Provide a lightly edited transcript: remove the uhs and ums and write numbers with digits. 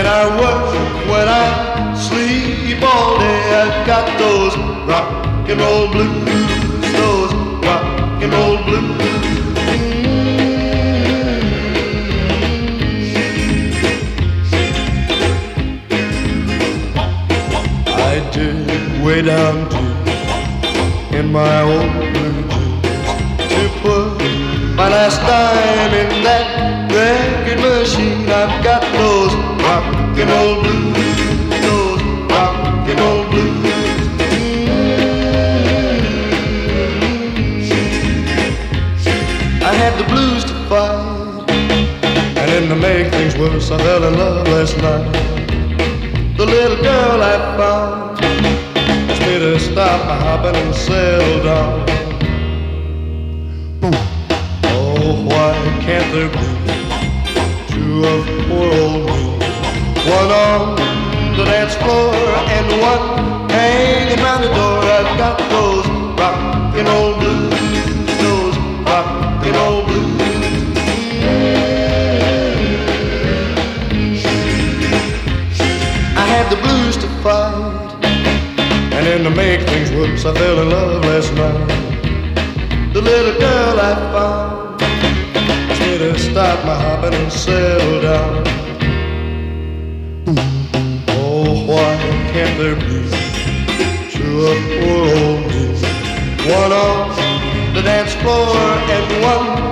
I work, when I sleep all day, I've got those rock and roll blues, those rock and roll blues. I did way down to in my old blue jeans to put my last dime in that record machine. I've got those rock and roll blues, those rock and roll blues. I had the blues to fight, and then to make things worse, I fell in love last night. The little girl I found asked me to stop my hopping and settle down. Oh, why can't there be two of poor old me? One on the dance floor and one hanging round the door. I've got those rock and roll blues, those rock and roll blues. I had the blues to fight, and then to make things worse, I fell in love last night. The little girl I found asked me to stop my hopping and settle down. Oh, why can't there be two of poor old me? One on the dance floor and one